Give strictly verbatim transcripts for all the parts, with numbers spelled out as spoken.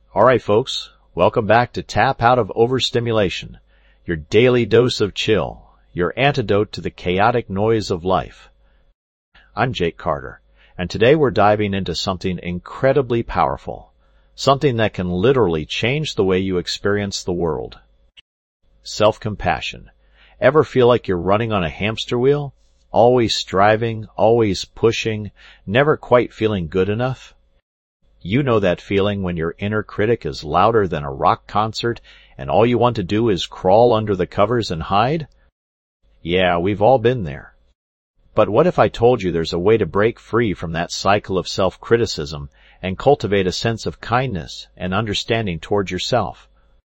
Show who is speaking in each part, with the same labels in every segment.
Speaker 1: All right, folks, welcome back to Tap Out of Overstimulation, your daily dose of chill, your antidote to the chaotic noise of life. I'm Jake Carter, and today we're diving into something incredibly powerful, something that can literally change the way you experience the world. Self-compassion. Ever feel like you're running on a hamster wheel? Always striving, always pushing, never quite feeling good enough? You know that feeling when your inner critic is louder than a rock concert and all you want to do is crawl under the covers and hide? Yeah, we've all been there. But what if I told you there's a way to break free from that cycle of self-criticism and cultivate a sense of kindness and understanding toward yourself?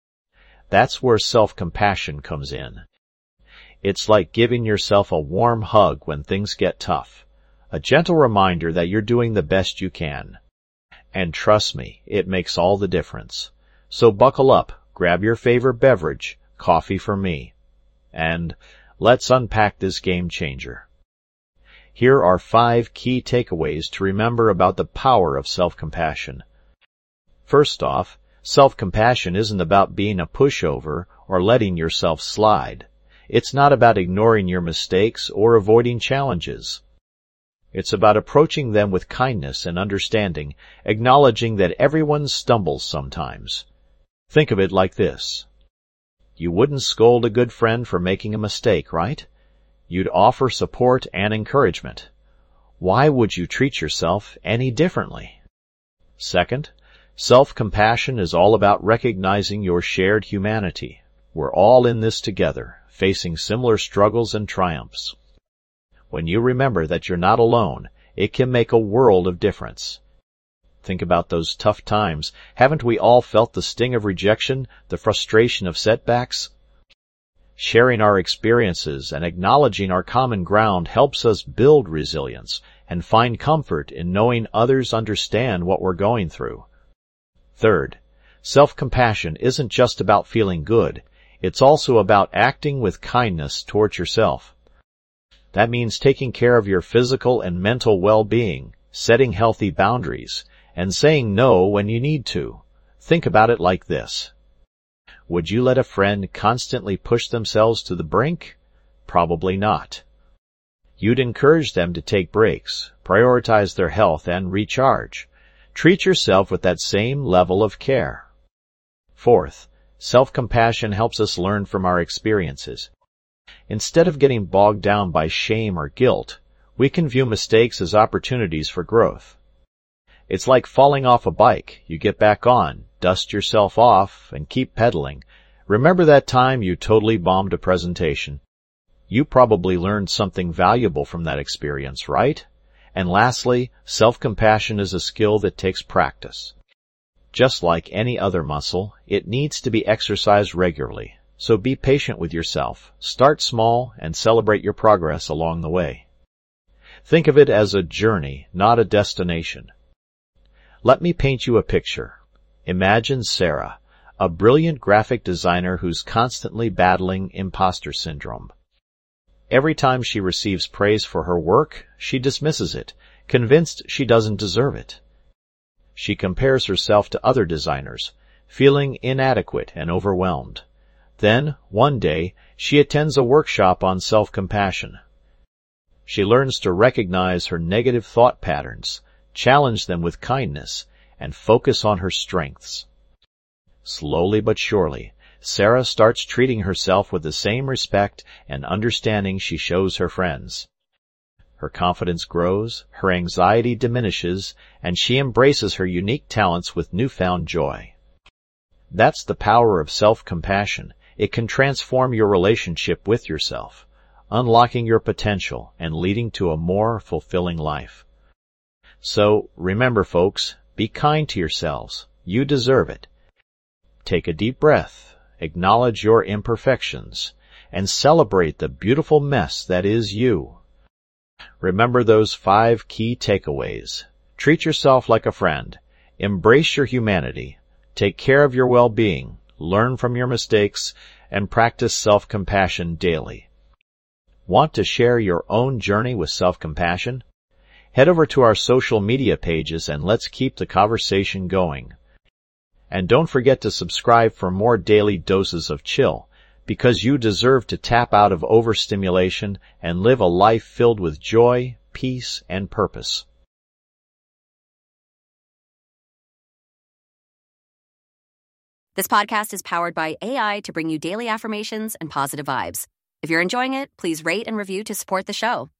Speaker 1: That's where self-compassion comes in. It's like giving yourself a warm hug when things get tough, a gentle reminder that you're doing the best you can. And trust me, it makes all the difference. So buckle up, grab your favorite beverage, coffee for me, and let's unpack this game changer. Here are five key takeaways to remember about the power of self-compassion. First off, self-compassion isn't about being a pushover or letting yourself slide. It's not about ignoring your mistakes or avoiding challenges. It's about approaching them with kindness and understanding, acknowledging that everyone stumbles sometimes. Think of it like this. You wouldn't scold a good friend for making a mistake, right? You'd offer support and encouragement. Why would you treat yourself any differently? Second, self-compassion is all about recognizing your shared humanity. We're all in this together, facing similar struggles and triumphs. When you remember that you're not alone, it can make a world of difference. Think about those tough times. Haven't we all felt the sting of rejection, the frustration of setbacks? Sharing our experiences and acknowledging our common ground helps us build resilience and find comfort in knowing others understand what we're going through. Third, self-compassion isn't just about feeling good. It's also about acting with kindness towards yourself. That means taking care of your physical and mental well-being, setting healthy boundaries, and saying no when you need to. Think about it like this. Would you let a friend constantly push themselves to the brink? Probably not. You'd encourage them to take breaks, prioritize their health, and recharge. Treat yourself with that same level of care. Fourth, self-compassion helps us learn from our experiences. Instead of getting bogged down by shame or guilt, we can view mistakes as opportunities for growth. It's like falling off a bike. You get back on, dust yourself off, and keep pedaling. Remember that time you totally bombed a presentation? You probably learned something valuable from that experience, right? And lastly, self-compassion is a skill that takes practice. Just like any other muscle, it needs to be exercised regularly. So be patient with yourself. Start small and celebrate your progress along the way. Think of it as a journey, not a destination. Let me paint you a picture. Imagine Sarah, a brilliant graphic designer who's constantly battling imposter syndrome. Every time she receives praise for her work, she dismisses it, convinced she doesn't deserve it. She compares herself to other designers, feeling inadequate and overwhelmed. Then, one day, she attends a workshop on self-compassion. She learns to recognize her negative thought patterns, challenge them with kindness, and focus on her strengths. Slowly but surely, Sarah starts treating herself with the same respect and understanding she shows her friends. Her confidence grows, her anxiety diminishes, and she embraces her unique talents with newfound joy. That's the power of self-compassion. It can transform your relationship with yourself, unlocking your potential and leading to a more fulfilling life. So, remember folks, be kind to yourselves. You deserve it. Take a deep breath, acknowledge your imperfections, and celebrate the beautiful mess that is you. Remember those five key takeaways. Treat yourself like a friend. Embrace your humanity. Take care of your well-being. Learn from your mistakes, and practice self-compassion daily. Want to share your own journey with self-compassion? Head over to our social media pages and let's keep the conversation going. And don't forget to subscribe for more daily doses of chill, because you deserve to tap out of overstimulation and live a life filled with joy, peace, and purpose.
Speaker 2: This podcast is powered by A I to bring you daily affirmations and positive vibes. If you're enjoying it, please rate and review to support the show.